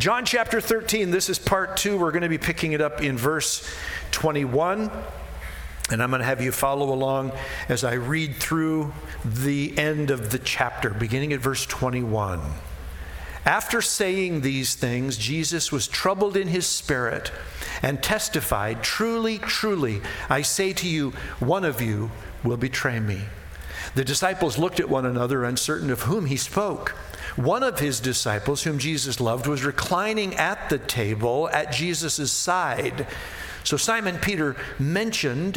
John chapter 13, this is part 2. We're going to be picking it up in verse 21. And I'm going to have you follow along as I read through the end of the chapter, beginning at verse 21. After saying these things, Jesus was troubled in his spirit and testified, "Truly, truly, I say to you, one of you will betray me." The disciples looked at one another, uncertain of whom he spoke. One of his disciples, whom Jesus loved, was reclining at the table at Jesus' side. So Simon Peter motioned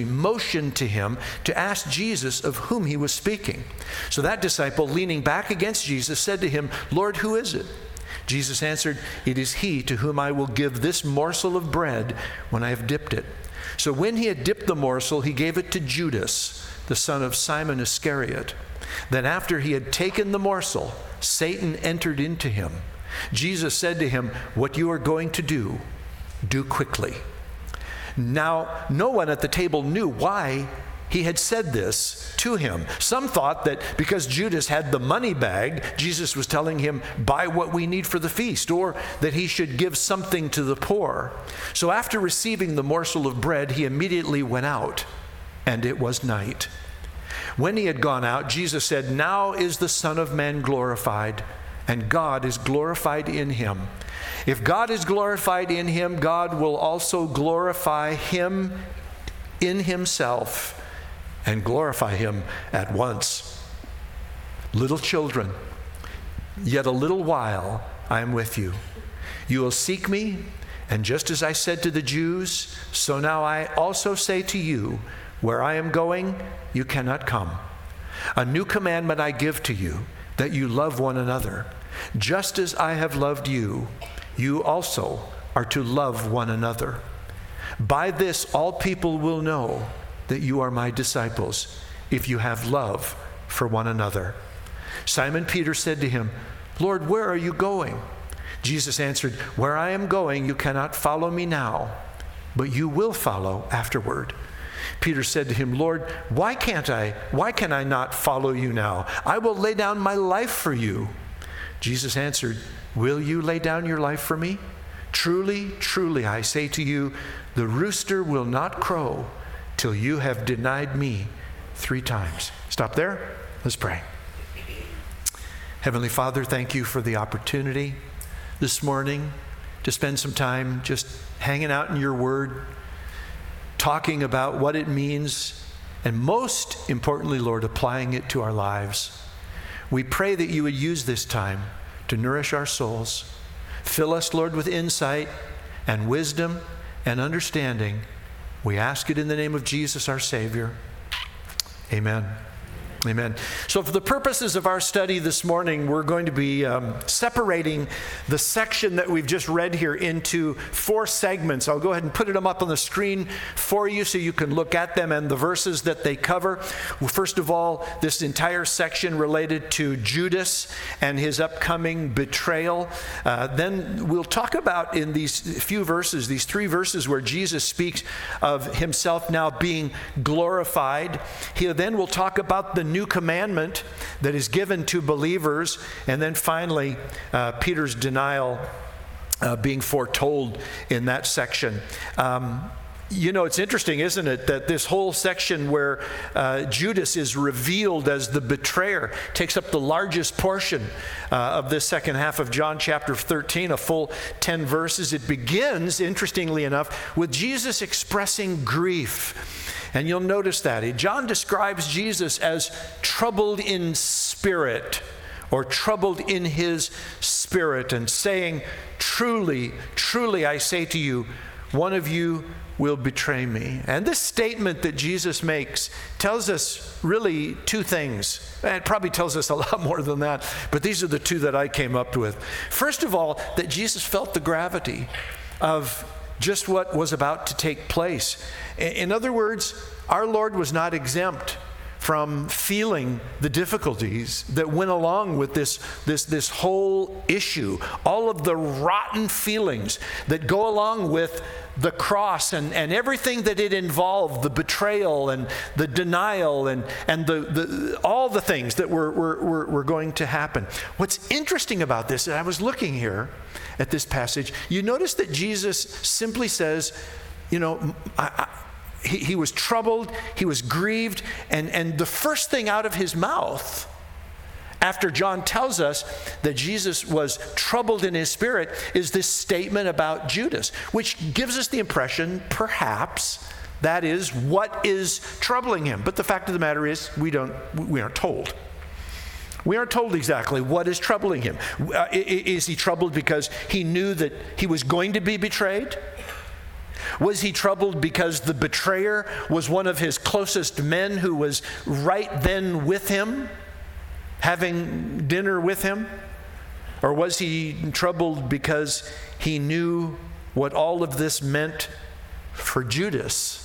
to him to ask Jesus of whom he was speaking. So that disciple, leaning back against Jesus, said to him, "Lord, who is it?" Jesus answered, "It is he to whom I will give this morsel of bread when I have dipped it." So when he had dipped the morsel, he gave it to Judas, the son of Simon Iscariot. Then after he had taken the morsel, Satan entered into him. Jesus said to him, "What you are going to do, do quickly." Now, no one at the table knew why he had said this to him. Some thought that because Judas had the money bag, Jesus was telling him, "Buy what we need for the feast," or that he should give something to the poor. So after receiving the morsel of bread, he immediately went out, and it was night. When he had gone out, Jesus said, "Now is the Son of Man glorified, and God is glorified in him. If God is glorified in him, God will also glorify him in himself and glorify him at once. Little children, yet a little while I am with you. You will seek me, and just as I said to the Jews, so now I also say to you, where I am going, you cannot come. A new commandment I give to you, that you love one another. Just as I have loved you, you also are to love one another. By this all people will know that you are my disciples, if you have love for one another." Simon Peter said to him, "Lord, where are you going?" Jesus answered, "Where I am going, you cannot follow me now, but you will follow afterward." Peter said to him, "Lord, why can I not follow you now? I will lay down my life for you." Jesus answered, "Will you lay down your life for me? Truly, truly, I say to you, the rooster will not crow till you have denied me 3 times. Stop there. Let's pray. Heavenly Father, thank you for the opportunity this morning to spend some time just hanging out in your word, talking about what it means, and most importantly, Lord, applying it to our lives. We pray that you would use this time to nourish our souls. Fill us, Lord, with insight and wisdom and understanding. We ask it in the name of Jesus, our Savior. Amen. Amen. So for the purposes of our study this morning, we're going to be separating the section that we've just read here into 4 segments. I'll go ahead and put them up on the screen for you so you can look at them and the verses that they cover. Well, first of all, this entire section related to Judas and his upcoming betrayal. Then we'll talk about in these few verses, these 3 verses where Jesus speaks of himself now being glorified. Then we'll talk about the new commandment that is given to believers, and then finally Peter's denial being foretold in that section. It's interesting, isn't it, that this whole section where Judas is revealed as the betrayer takes up the largest portion of this second half of John chapter 13, a full 10 verses. It begins, interestingly enough, with Jesus expressing grief. And you'll notice that. John describes Jesus as troubled in spirit, or troubled in his spirit, and saying, "Truly, truly, I say to you, one of you will betray me." And this statement that Jesus makes tells us really 2 things. It probably tells us a lot more than that, but these are the 2 that I came up with. First of all, that Jesus felt the gravity of just what was about to take place. In other words, our Lord was not exempt from feeling the difficulties that went along with this whole issue, all of the rotten feelings that go along with the cross and everything that it involved, the betrayal and the denial and the all the things that were going to happen. What's interesting about this, and I was looking here at this passage, you notice that Jesus simply says, he was troubled, he was grieved, and the first thing out of his mouth, after John tells us that Jesus was troubled in his spirit, is this statement about Judas, which gives us the impression, perhaps, that is what is troubling him. But the fact of the matter is, we aren't told. We aren't told exactly what is troubling him. Is he troubled because he knew that he was going to be betrayed? Was he troubled because the betrayer was one of his closest men who was right then with him, having dinner with him? Or was he troubled because he knew what all of this meant for Judas?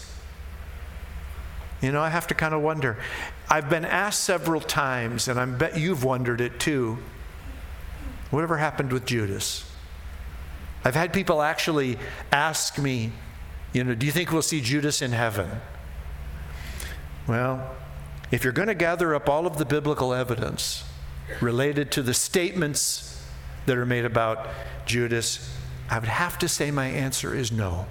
I have to kind of wonder. I've been asked several times, and I bet you've wondered it too, whatever happened with Judas? I've had people actually ask me, do you think we'll see Judas in heaven? Well, if you're going to gather up all of the biblical evidence related to the statements that are made about Judas, I would have to say my answer is no.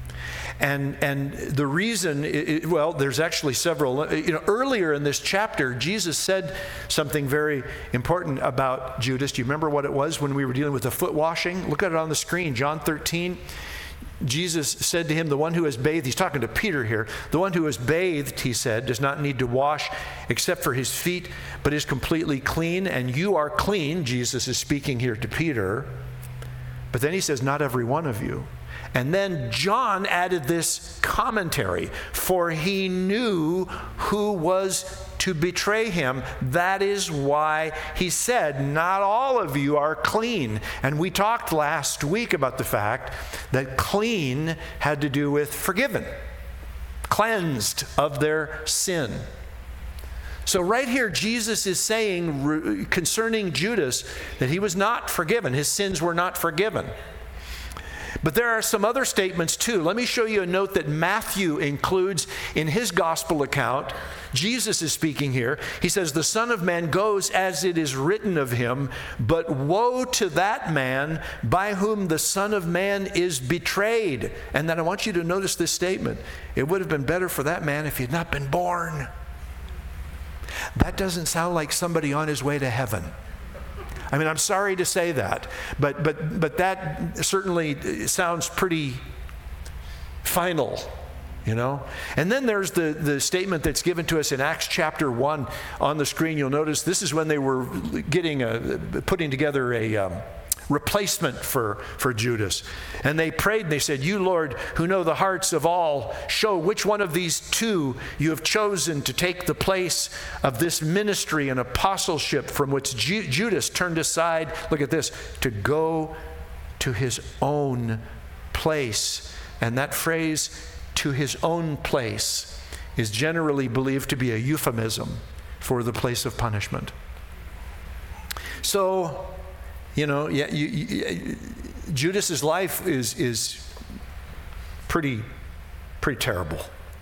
And the reason, there's actually several. Earlier in this chapter, Jesus said something very important about Judas. Do you remember what it was when we were dealing with the foot washing? Look at it on the screen, John 13. Jesus said to him, the one who has bathed, he's talking to Peter here, the one who has bathed, he said, does not need to wash except for his feet, but is completely clean, and you are clean. Jesus is speaking here to Peter. But then he says, not every one of you. And then John added this commentary, for he knew who was to betray him. That is why he said, not all of you are clean. And we talked last week about the fact that clean had to do with forgiven, cleansed of their sin. So right here, Jesus is saying concerning Judas that he was not forgiven. His sins were not forgiven. But there are some other statements too. Let me show you a note that Matthew includes in his gospel account. Jesus is speaking here. He says, the Son of Man goes as it is written of him, but woe to that man by whom the Son of Man is betrayed. And then I want you to notice this statement. It would have been better for that man if he had not been born. That doesn't sound like somebody on his way to heaven. I mean, I'm sorry to say that, but that certainly sounds pretty final, And then there's the statement that's given to us in Acts chapter 1 on the screen. You'll notice this is when they were putting together a replacement for Judas. And they prayed and they said, you, Lord, who know the hearts of all, show which one of these two you have chosen to take the place of this ministry and apostleship from which Judas turned aside, look at this, to go to his own place. And that phrase, to his own place, is generally believed to be a euphemism for the place of punishment. So, Judas's life is pretty terrible.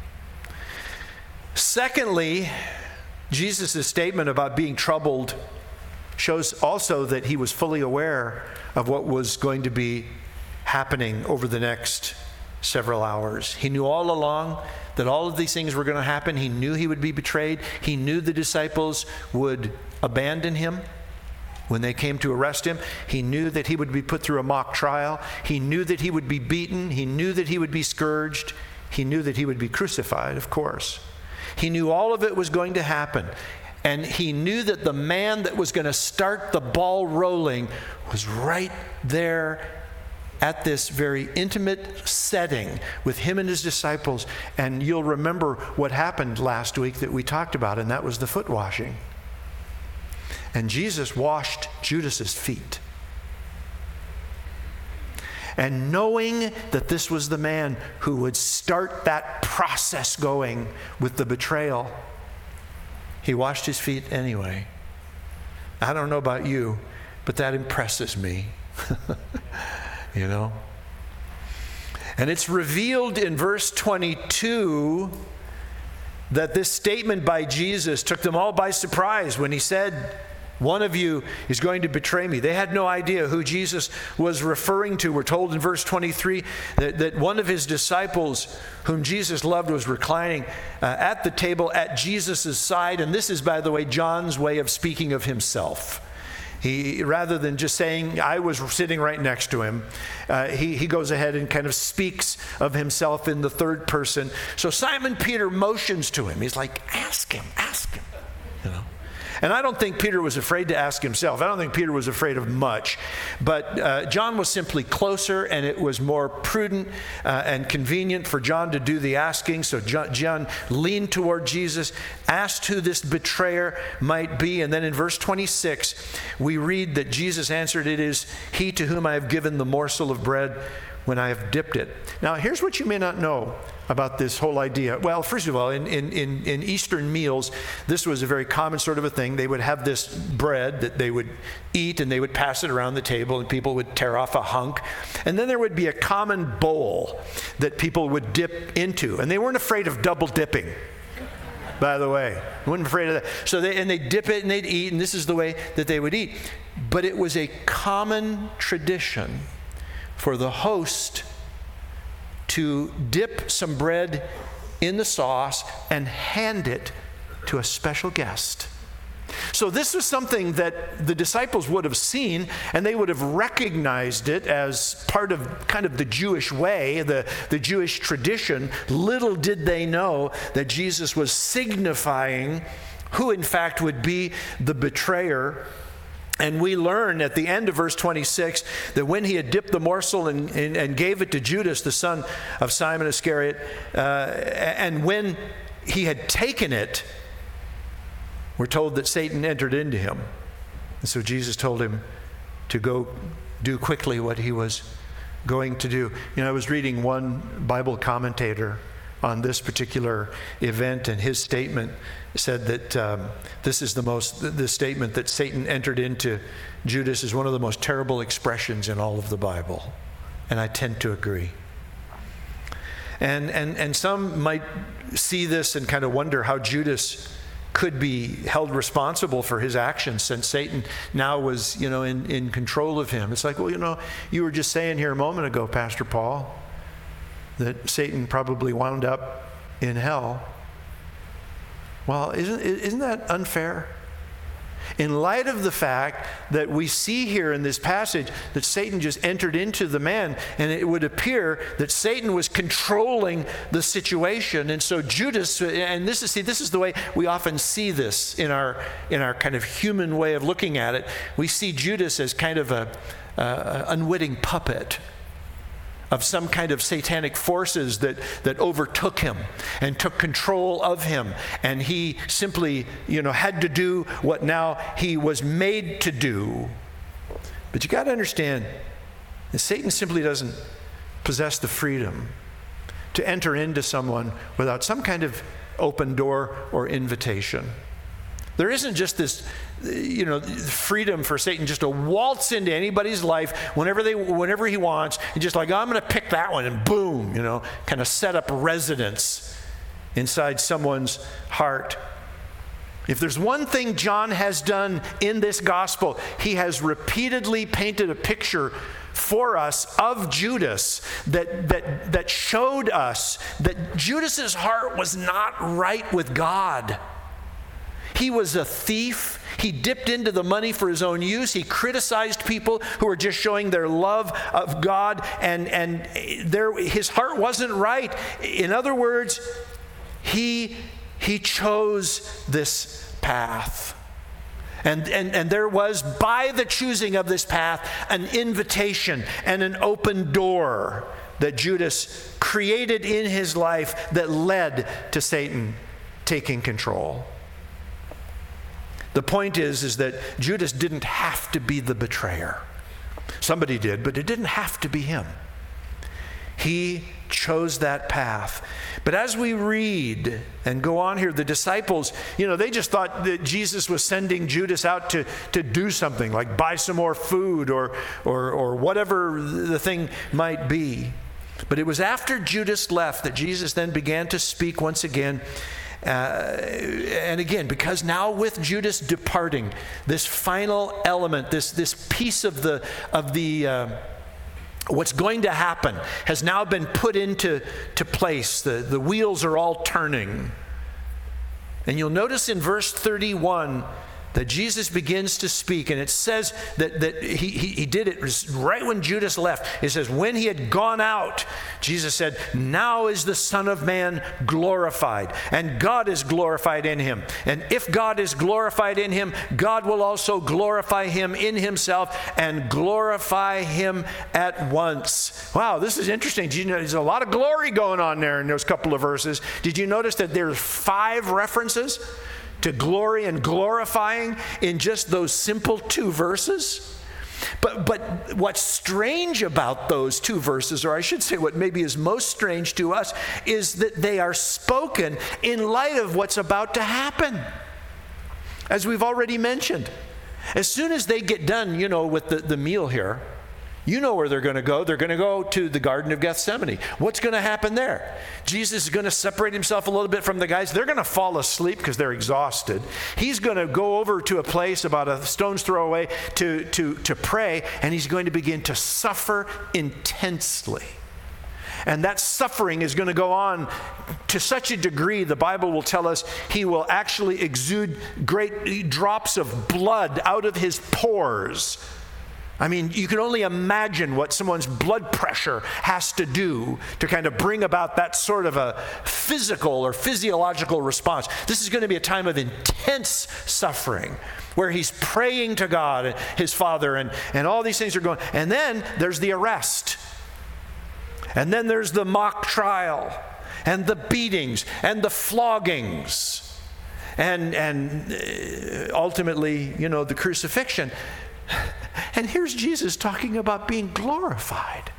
Secondly, Jesus' statement about being troubled shows also that he was fully aware of what was going to be happening over the next several hours. He knew all along that all of these things were going to happen. He knew he would be betrayed. He knew the disciples would abandon him when they came to arrest him. He knew that he would be put through a mock trial. He knew that he would be beaten. He knew that he would be scourged. He knew that he would be crucified, of course. He knew all of it was going to happen. And he knew that the man that was going to start the ball rolling was right there at this very intimate setting with him and his disciples. And you'll remember what happened last week that we talked about, and that was the foot washing. And Jesus washed Judas's feet. And knowing that this was the man who would start that process going with the betrayal, He washed his feet anyway. I don't know about you, but that impresses me. You know? And it's revealed in verse 22 that this statement by Jesus took them all by surprise when he said, one of you is going to betray me. They had no idea who Jesus was referring to. We're told in verse 23 that one of his disciples, whom Jesus loved, was reclining at the table at Jesus' side. And this is, by the way, John's way of speaking of himself. He, rather than just saying, I was sitting right next to him, he goes ahead and kind of speaks of himself in the third person. So Simon Peter motions to him. He's like, ask him, you know. And I don't think Peter was afraid to ask himself. I don't think Peter was afraid of much. But John was simply closer, and it was more prudent and convenient for John to do the asking. So John leaned toward Jesus, asked who this betrayer might be. And then in verse 26, we read that Jesus answered, it is he to whom I have given the morsel of bread when I have dipped it. Now, here's what you may not know about this whole idea. Well, first of all, in Eastern meals, this was a very common sort of a thing. They would have this bread that they would eat, and they would pass it around the table, and people would tear off a hunk. And then there would be a common bowl that people would dip into. And they weren't afraid of double dipping, by the way. They weren't afraid of that. So they'd dip it, and they'd eat, and this is the way that they would eat. But it was a common tradition for the host to dip some bread in the sauce and hand it to a special guest. So this was something that the disciples would have seen, and they would have recognized it as part of kind of the Jewish way, the Jewish tradition. Little did they know that Jesus was signifying who in fact would be the betrayer. And we learn at the end of verse 26 that when he had dipped the morsel and gave it to Judas, the son of Simon Iscariot, and when he had taken it, we're told that Satan entered into him. And so Jesus told him to go do quickly what he was going to do. You know, I was reading one Bible commentator on this particular event, and his statement said that this statement that Satan entered into Judas is one of the most terrible expressions in all of the Bible. And I tend to agree. And some might see this and kind of wonder how Judas could be held responsible for his actions, since Satan now was, in control of him. It's like, well, you were just saying here a moment ago, Pastor Paul, that Satan probably wound up in hell. Well, isn't that unfair? In light of the fact that we see here in this passage that Satan just entered into the man, and it would appear that Satan was controlling the situation. And so Judas, and this is the way we often see this in our kind of human way of looking at it. We see Judas as kind of a unwitting puppet of some kind of satanic forces that overtook him and took control of him. And he simply, had to do what now he was made to do. But you got to understand that Satan simply doesn't possess the freedom to enter into someone without some kind of open door or invitation. There isn't just this, freedom for Satan just to waltz into anybody's life whenever he wants, and just like, I'm going to pick that one, and boom, kind of set up residence inside someone's heart. If there's one thing John has done in this gospel, he has repeatedly painted a picture for us of Judas that showed us that Judas's heart was not right with God. He was a thief. He dipped into the money for his own use. He criticized people who were just showing their love of God, and his heart wasn't right. In other words, he chose this path. And there was, by the choosing of this path, an invitation and an open door that Judas created in his life that led to Satan taking control. The point is that Judas didn't have to be the betrayer. Somebody did, but it didn't have to be him. He chose that path. But as we read and go on here, the disciples, they just thought that Jesus was sending Judas out to do something, like buy some more food or whatever the thing might be. But it was after Judas left that Jesus then began to speak once again. And again, because now with Judas departing, this final element, this piece of the what's going to happen has now been put into place. The wheels are all turning. And you'll notice in verse 31 that Jesus begins to speak, and it says that he did it right when Judas left. It says, when he had gone out, Jesus said, now is the Son of Man glorified, and God is glorified in him. And if God is glorified in him, God will also glorify him in himself and glorify him at once. Wow, this is interesting. There's a lot of glory going on there in those couple of verses. Did you notice that there's 5 references to glory and glorifying in just those simple 2 verses? But what's strange about those 2 verses, or I should say what maybe is most strange to us, is that they are spoken in light of what's about to happen. As we've already mentioned, as soon as they get done, with the meal here, where they're going to go. They're going to go to the Garden of Gethsemane. What's going to happen there? Jesus is going to separate himself a little bit from the guys. They're going to fall asleep because they're exhausted. He's going to go over to a place about a stone's throw away to pray, and he's going to begin to suffer intensely. And that suffering is going to go on to such a degree, the Bible will tell us, he will actually exude great drops of blood out of his pores. I mean, you can only imagine what someone's blood pressure has to do to kind of bring about that sort of a physical or physiological response. This is going to be a time of intense suffering where he's praying to God and his Father, and all these things are going. And then there's the arrest. And then there's the mock trial and the beatings and the floggings and ultimately, the crucifixion. And here's Jesus talking about being glorified.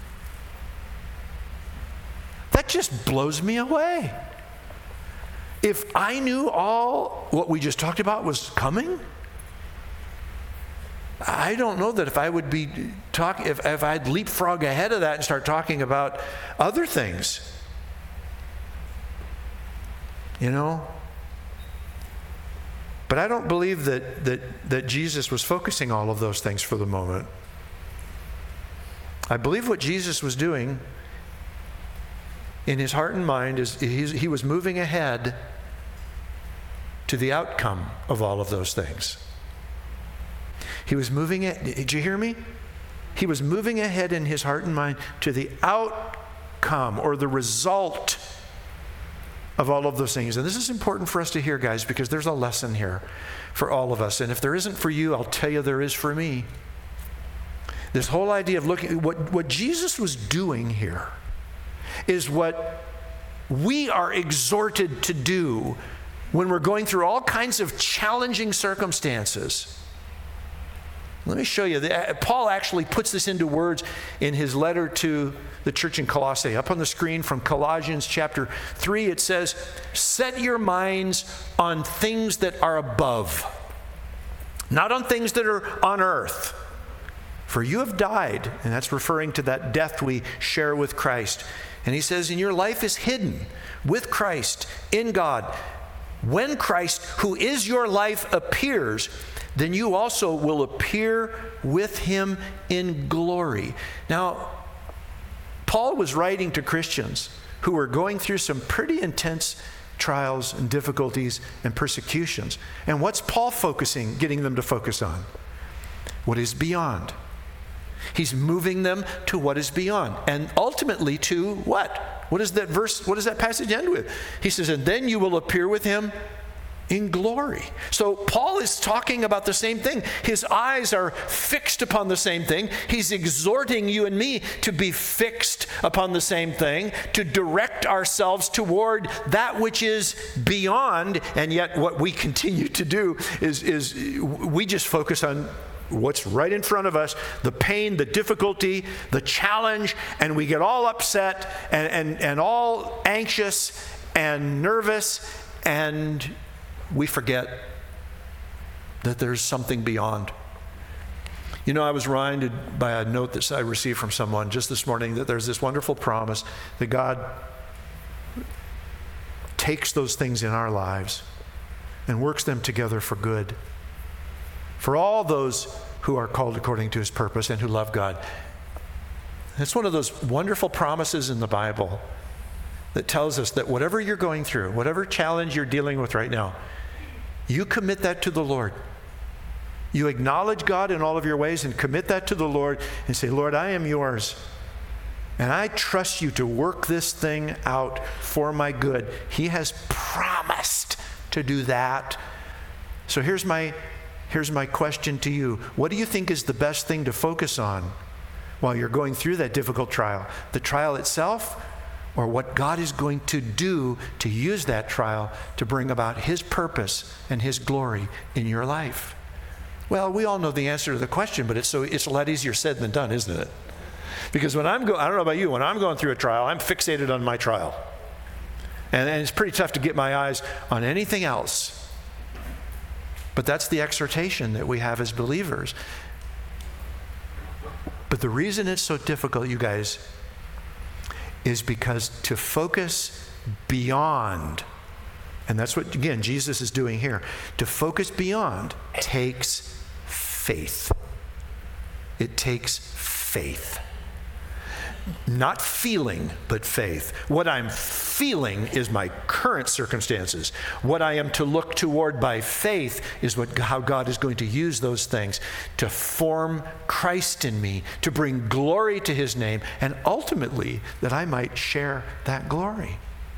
That just blows me away. If I knew all what we just talked about was coming, I don't know that if I would be talking, if I'd leapfrog ahead of that and start talking about other things. But I don't believe that Jesus was focusing all of those things for the moment. I believe what Jesus was doing in his heart and mind is he was moving ahead to the outcome of all of those things. He was moving it. Did you hear me? He was moving ahead in his heart and mind to the outcome or the result of all of those things. And this is important for us to hear, guys, because there's a lesson here for all of us. And if there isn't for you, I'll tell you there is for me. This whole idea of looking, what Jesus was doing here is what we are exhorted to do when we're going through all kinds of challenging circumstances. Let me show you. Paul actually puts this into words in his letter to the church in Colossae. Up on the screen from Colossians chapter 3, it says, set your minds on things that are above, not on things that are on earth. For you have died, and that's referring to that death we share with Christ. And he says, and your life is hidden with Christ in God. When Christ, who is your life, appears, then you also will appear with him in glory. Now, Paul was writing to Christians who were going through some pretty intense trials and difficulties and persecutions. And what's Paul getting them to focus on? What is beyond. He's moving them to what is beyond. And ultimately to what? What is that verse? What does that passage end with? He says, and then you will appear with him in glory. So Paul is talking about the same thing. His eyes are fixed upon the same thing. He's exhorting you and me to be fixed upon the same thing, to direct ourselves toward that which is beyond. And yet what we continue to do is we just focus on what's right in front of us, the pain, the difficulty, the challenge, and we get all upset and all anxious and nervous, and we forget that there's something beyond. You know, I was reminded by a note that I received from someone just this morning that there's this wonderful promise that God takes those things in our lives and works them together for good, for all those who are called according to his purpose and who love God. It's one of those wonderful promises in the Bible that tells us that whatever you're going through, whatever challenge you're dealing with right now, you commit that to the Lord. You acknowledge God in all of your ways and commit that to the Lord and say, Lord, I am yours. And I trust you to work this thing out for my good. He has promised to do that. So here's my question to you. What do you think is the best thing to focus on while you're going through that difficult trial? The trial itself, or what God is going to do to use that trial to bring about his purpose and his glory in your life? Well, we all know the answer to the question, but it's a lot easier said than done, isn't it? Because I don't know about you, when I'm going through a trial, I'm fixated on my trial. And it's pretty tough to get my eyes on anything else. But that's the exhortation that we have as believers. But the reason it's so difficult, you guys, is because to focus beyond, and that's what, again, Jesus is doing here, to focus beyond takes faith. It takes faith. Not feeling, but faith. What I'm feeling is my current circumstances. What I am to look toward by faith is how God is going to use those things to form Christ in me, to bring glory to his name, and ultimately that I might share that glory.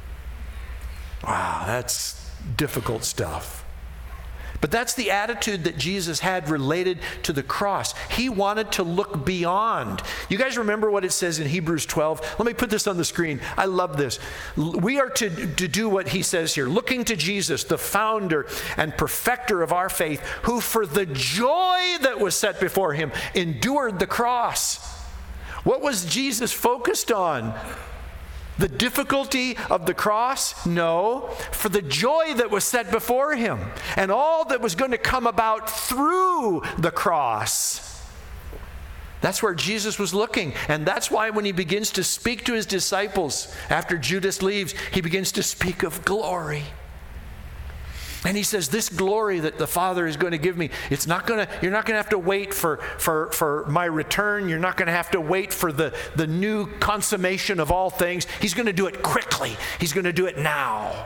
Wow, that's difficult stuff. But that's the attitude that Jesus had related to the cross. He wanted to look beyond. You guys remember what it says in Hebrews 12? Let me put this on the screen. I love this. We are to do what he says here, looking to Jesus, the founder and perfecter of our faith, who for the joy that was set before him endured the cross. What was Jesus focused on? The difficulty of the cross? No. For the joy that was set before him and all that was going to come about through the cross. That's where Jesus was looking. And that's why when he begins to speak to his disciples after Judas leaves, he begins to speak of glory. And he says, this glory that the Father is going to give me, you're not going to have to wait for my return. You're not going to have to wait for the new consummation of all things. He's going to do it quickly. He's going to do it now.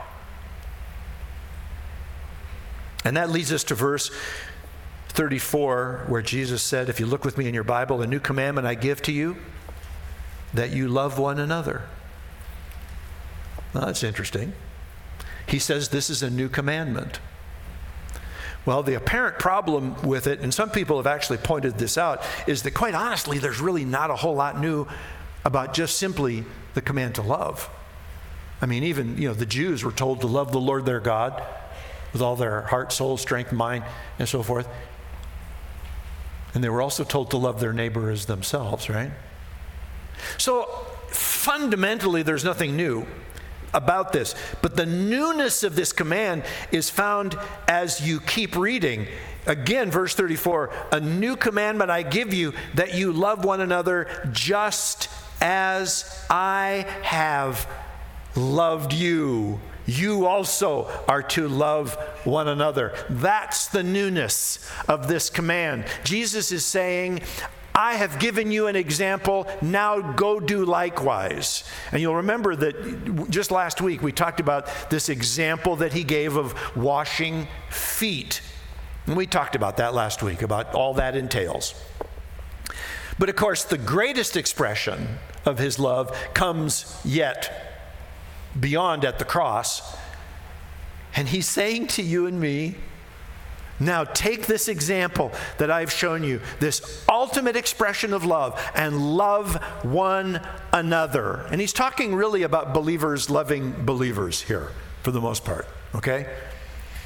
And that leads us to verse 34, where Jesus said, if you look with me in your Bible, a new commandment I give to you, that you love one another. Well, that's interesting. He says this is a new commandment. Well, the apparent problem with it, and some people have actually pointed this out, is that quite honestly, there's really not a whole lot new about just simply the command to love. I mean, even, the Jews were told to love the Lord their God with all their heart, soul, strength, mind, and so forth. And they were also told to love their neighbor as themselves, right? So fundamentally, there's nothing new about this. But the newness of this command is found as you keep reading. Again, verse 34, a new commandment I give you, that you love one another just as I have loved you. You also are to love one another. That's the newness of this command. Jesus is saying, I have given you an example, now go do likewise. And you'll remember that just last week we talked about this example that he gave of washing feet. And we talked about that last week, about all that entails. But of course, the greatest expression of his love comes yet beyond at the cross. And he's saying to you and me, now take this example that I've shown you, this ultimate expression of love, and love one another. And he's talking really about believers loving believers here, for the most part, okay?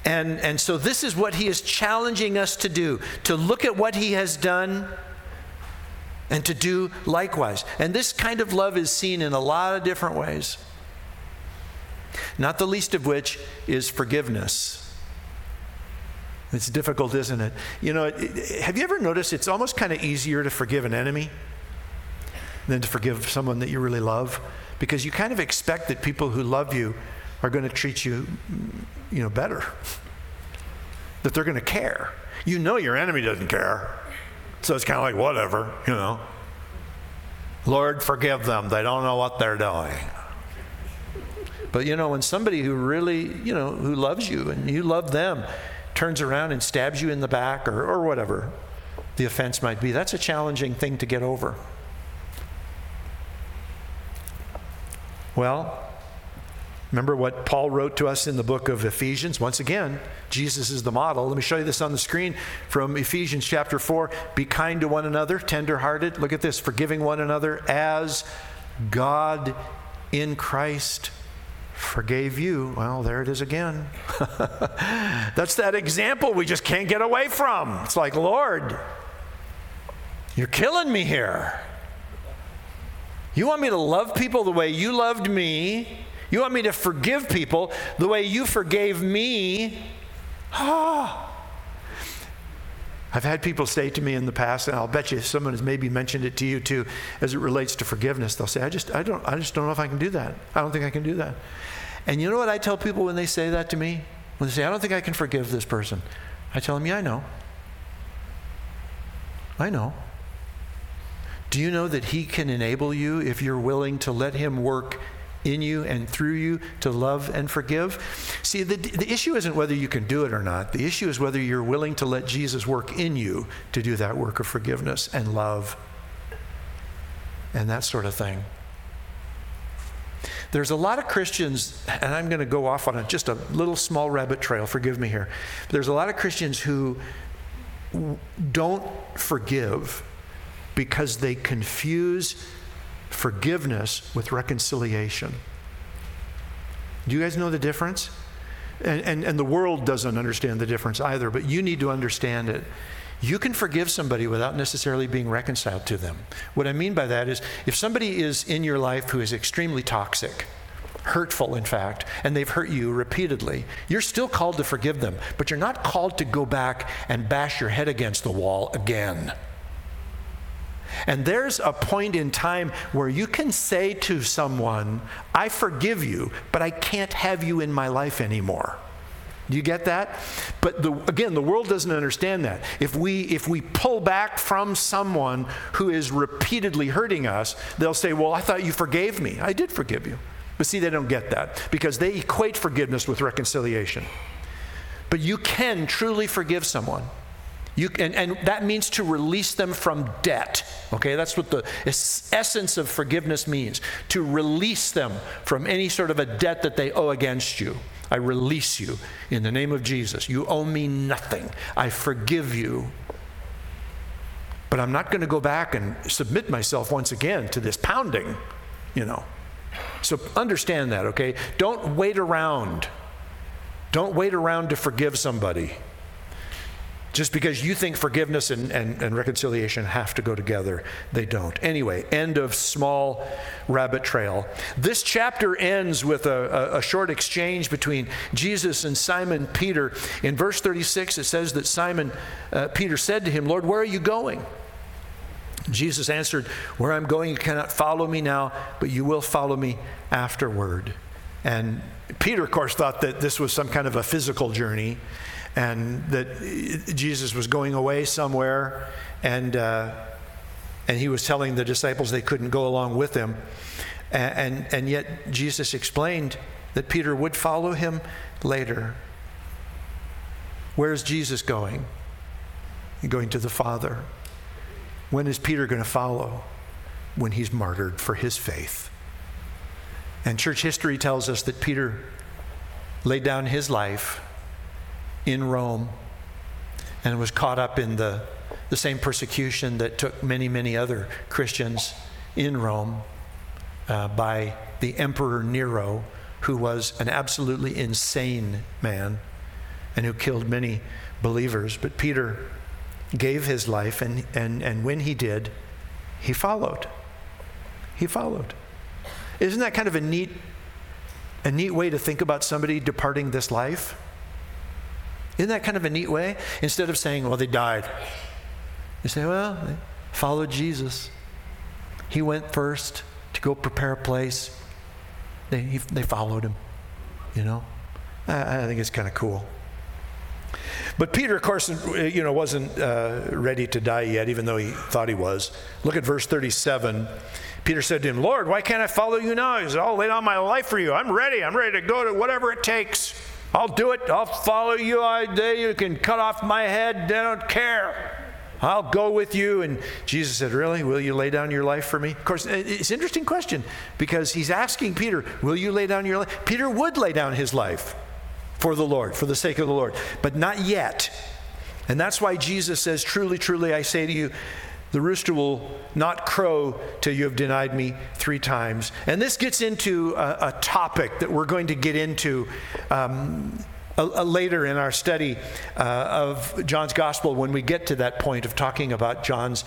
And so this is what he is challenging us to do, to look at what he has done and to do likewise. And this kind of love is seen in a lot of different ways, not the least of which is forgiveness. It's difficult, isn't it? You know, have you ever noticed it's almost kind of easier to forgive an enemy than to forgive someone that you really love? Because you kind of expect that people who love you are going to treat you, better. That they're going to care. You know your enemy doesn't care. So it's kind of like, whatever, Lord, forgive them. They don't know what they're doing. But when somebody who really, who loves you and you love them, turns around and stabs you in the back or whatever the offense might be, that's a challenging thing to get over. Well, remember what Paul wrote to us in the book of Ephesians? Once again, Jesus is the model. Let me show you this on the screen from Ephesians chapter 4. Be kind to one another, tender-hearted. Look at this, forgiving one another as God in Christ forgave you. Well, there it is again. That's that example we just can't get away from. It's like, Lord, you're killing me here. You want me to love people the way you loved me? You want me to forgive people the way you forgave me? I've had people say to me in the past, and I'll bet you someone has maybe mentioned it to you too, as it relates to forgiveness. They'll say, I just don't know if I can do that. I don't think I can do that. And you know what I tell people when they say that to me? When they say, I don't think I can forgive this person. I tell them, yeah, I know. I know. Do you know that he can enable you if you're willing to let him work in you and through you to love and forgive? See, the issue isn't whether you can do it or not. The issue is whether you're willing to let Jesus work in you to do that work of forgiveness and love and that sort of thing. There's a lot of Christians, and I'm going to go off on just a little small rabbit trail, forgive me here. There's a lot of Christians who don't forgive because they confuse forgiveness with reconciliation. Do you guys know the difference? And the world doesn't understand the difference either, but you need to understand it. You can forgive somebody without necessarily being reconciled to them. What I mean by that is, if somebody is in your life who is extremely toxic, hurtful in fact, and they've hurt you repeatedly, you're still called to forgive them, but you're not called to go back and bash your head against the wall again. And there's a point in time where you can say to someone, I forgive you, but I can't have you in my life anymore. Do you get that? But again, the world doesn't understand that. If we pull back from someone who is repeatedly hurting us, they'll say, well, I thought you forgave me. I did forgive you. But see, they don't get that because they equate forgiveness with reconciliation. But you can truly forgive someone. And that means to release them from debt. Okay, that's what the essence of forgiveness means. To release them from any sort of a debt that they owe against you. I release you in the name of Jesus. You owe me nothing. I forgive you. But I'm not going to go back and submit myself once again to this pounding, So understand that, okay? Don't wait around. Don't wait around to forgive somebody. Just because you think forgiveness and reconciliation have to go together, they don't. Anyway, end of small rabbit trail. This chapter ends with a short exchange between Jesus and Simon Peter. In verse 36, it says that Simon Peter said to him, Lord, where are you going? Jesus answered, where I'm going, you cannot follow me now, but you will follow me afterward. And Peter, of course, thought that this was some kind of a physical journey, and that Jesus was going away somewhere, and he was telling the disciples they couldn't go along with him. And yet Jesus explained that Peter would follow him later. Where is Jesus going? He's going to the Father. When is Peter going to follow? When he's martyred for his faith. And church history tells us that Peter laid down his life in Rome and was caught up in the same persecution that took many, many other Christians in Rome by the Emperor Nero, who was an absolutely insane man. and who killed many believers. But Peter gave his life, and when he did, he followed. He followed. Isn't that kind of a neat way to think about somebody departing this life? Isn't that kind of a neat way? Instead of saying, well, they died. You say, well, they followed Jesus. He went first to go prepare a place. They followed him, you know. I think it's kind of cool. But Peter, of course, wasn't ready to die yet, even though he thought he was. Look at verse 37. Peter said to him, Lord, why can't I follow you now? He said, I'll lay down my life for you. I'm ready. I'm ready to go to whatever it takes. I'll do it. I'll follow you. You can cut off my head. I don't care. I'll go with you. And Jesus said, really? Will you lay down your life for me? Of course, it's an interesting question because he's asking Peter, will you lay down your life? Peter would lay down his life for the Lord, for the sake of the Lord, but not yet. And that's why Jesus says, truly, truly, I say to you, the rooster will not crow till you have denied me 3 times. And this gets into a topic that we're going to get into later in our study of John's gospel when we get to that point of talking about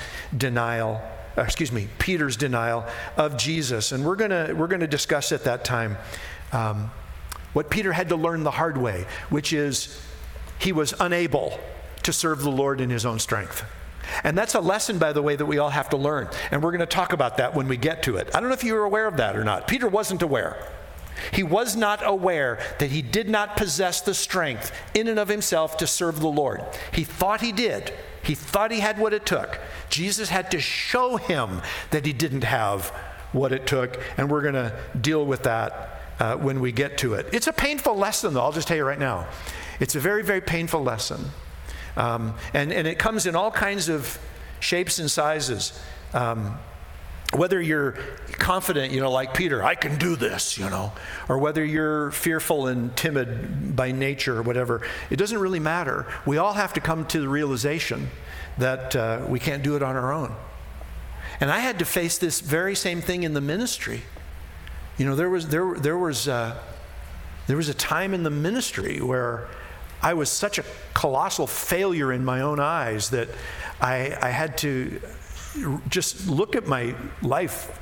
Peter's denial of Jesus. And we're gonna discuss at that time what Peter had to learn the hard way, which is he was unable to serve the Lord in his own strength. And that's a lesson, by the way, that we all have to learn. And we're going to talk about that when we get to it. I don't know if you were aware of that or not. Peter wasn't aware. He was not aware that he did not possess the strength in and of himself to serve the Lord. He thought he did. He thought he had what it took. Jesus had to show him that he didn't have what it took. And we're going to deal with that when we get to it. It's a painful lesson, though. I'll just tell you right now. It's a very, very painful lesson. And it comes in all kinds of shapes and sizes. Whether you're confident, like Peter, I can do this, or whether you're fearful and timid by nature or whatever, it doesn't really matter. We all have to come to the realization that we can't do it on our own. And I had to face this very same thing in the ministry. There was a time in the ministry where I was such a colossal failure in my own eyes that I had to just look at my life,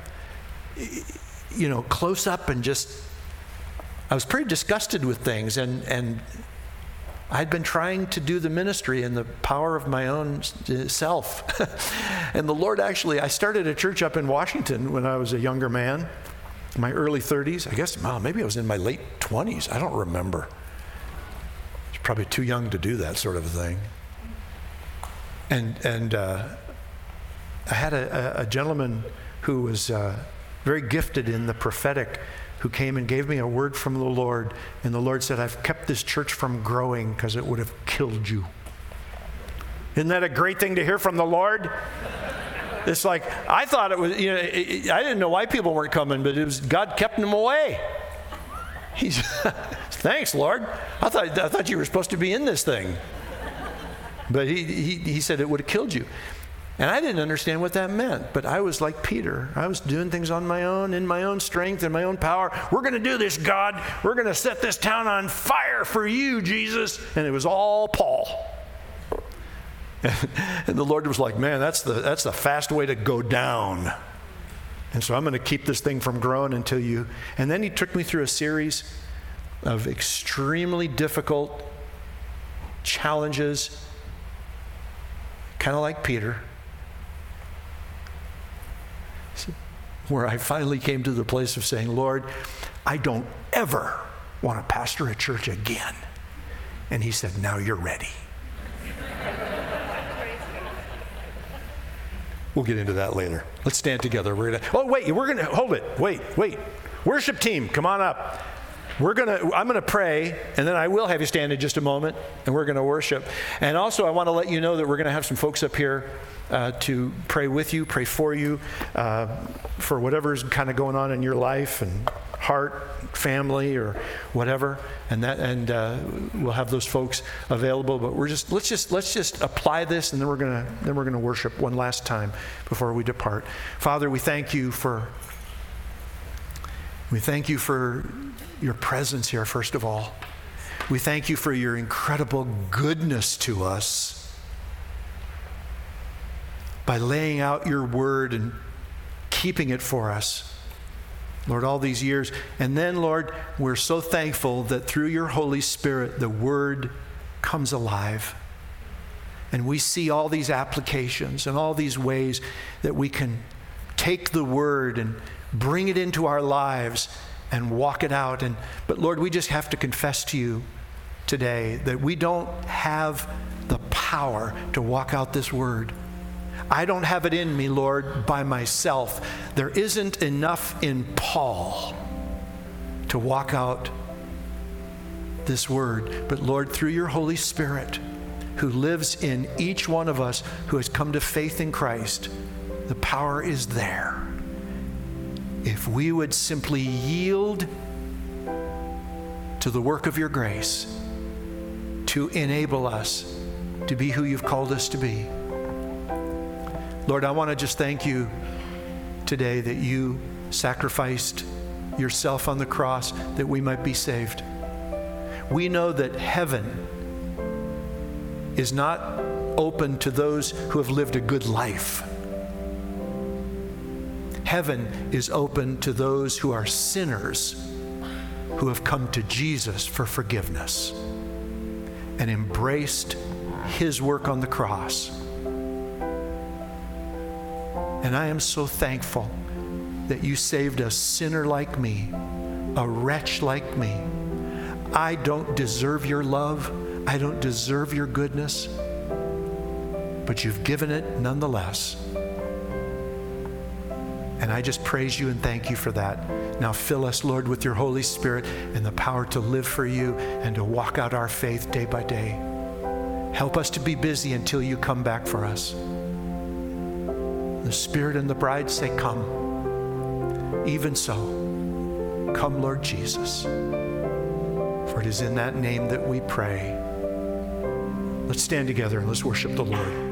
close up and I was pretty disgusted with things. And I'd been trying to do the ministry in the power of my own self. And the Lord I started a church up in Washington when I was a younger man, in my early 30s. I guess, maybe I was in my late 20s. I don't remember. Probably too young to do that sort of a thing. And I had a gentleman who was very gifted in the prophetic who came and gave me a word from the Lord. And the Lord said, I've kept this church from growing because it would have killed you. Isn't that a great thing to hear from the Lord? It's like, I thought it was, I didn't know why people weren't coming, but it was God kept them away. Thanks, Lord. I thought you were supposed to be in this thing. But he said it would have killed you. And I didn't understand what that meant. But I was like Peter. I was doing things on my own, in my own strength, in my own power. We're going to do this, God. We're going to set this town on fire for you, Jesus. And it was all Paul. And the Lord was like, man, that's the fast way to go down. And so I'm going to keep this thing from growing until you... And then he took me through a series of extremely difficult challenges, kind of like Peter, where I finally came to the place of saying, Lord, I don't ever want to pastor a church again. And he said, now you're ready. We'll get into that later. Let's stand together. Hold it. Wait. Worship team, come on up. I'm gonna pray, and then I will have you stand in just a moment, and we're gonna worship. And also, I want to let you know that we're gonna have some folks up here to pray with you, pray for you, for whatever's kind of going on in your life and heart, family, or whatever. And we'll have those folks available. But let's just apply this, and then we're gonna worship one last time before we depart. Father, we thank you for your presence here, first of all. We thank you for your incredible goodness to us by laying out your word and keeping it for us, Lord, all these years. And then, Lord, we're so thankful that through your Holy Spirit, the word comes alive. And we see all these applications and all these ways that we can take the word and bring it into our lives and walk it out. But Lord, we just have to confess to you today that we don't have the power to walk out this word. I don't have it in me, Lord, by myself. There isn't enough in Paul to walk out this word. But Lord, through your Holy Spirit, who lives in each one of us who has come to faith in Christ, the power is there. If we would simply yield to the work of your grace to enable us to be who you've called us to be. Lord, I want to just thank you today that you sacrificed yourself on the cross that we might be saved. We know that heaven is not open to those who have lived a good life. Heaven is open to those who are sinners who have come to Jesus for forgiveness and embraced his work on the cross. And I am so thankful that you saved a sinner like me, a wretch like me. I don't deserve your love. I don't deserve your goodness, but you've given it nonetheless. And I just praise you and thank you for that. Now fill us, Lord, with your Holy Spirit and the power to live for you and to walk out our faith day by day. Help us to be busy until you come back for us. The Spirit and the bride say, come. Even so, come, Lord Jesus. For it is in that name that we pray. Let's stand together and let's worship the Lord.